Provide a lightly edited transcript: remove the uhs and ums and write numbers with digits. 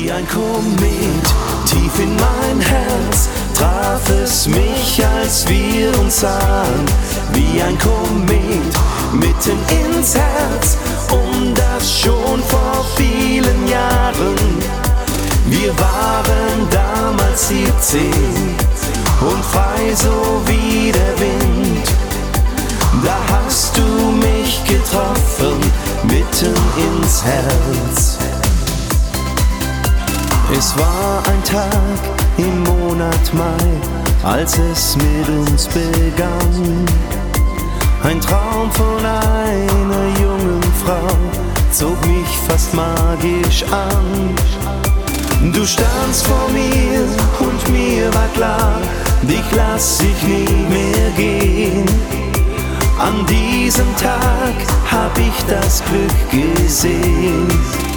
Wie ein Komet, tief in mein Herz, traf es mich, als wir uns sahen. Wie ein Komet, mitten ins Herz, und das schon vor vielen Jahren. Wir waren damals 17 und frei so wie der Wind. Da hast du mich getroffen, mitten ins Herz. Es war ein Tag im Monat Mai, als es mit uns begann. Ein Traum von einer jungen Frau zog mich fast magisch an. Du standst vor mir und mir war klar, dich lass ich nie mehr gehen. An diesem Tag hab ich das Glück gesehen.